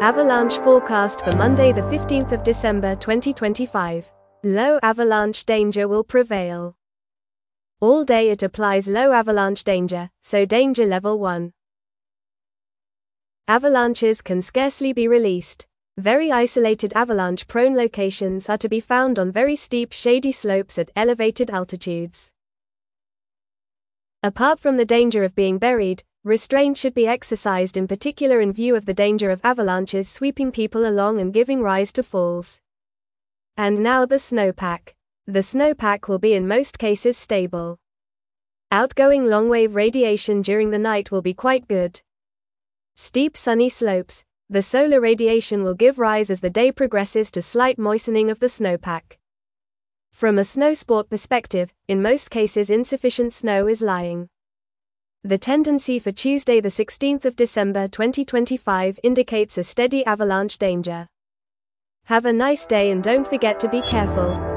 Avalanche forecast for Monday the 15th of December 2025. Low avalanche danger will prevail. All day it applies low avalanche danger, so danger level 1. Avalanches can scarcely be released. Very isolated avalanche-prone locations are to be found on very steep shady slopes at elevated altitudes. Apart from the danger of being buried, restraint should be exercised in particular in view of the danger of avalanches sweeping people along and giving rise to falls. And now the snowpack. The snowpack will be in most cases stable. Outgoing long-wave radiation during the night will be quite good. Steep sunny slopes. The solar radiation will give rise as the day progresses to slight moistening of the snowpack. From a snow sport perspective, in most cases insufficient snow is lying. The tendency for Tuesday the 16th of December 2025 indicates a steady avalanche danger. Have a nice day and don't forget to be careful.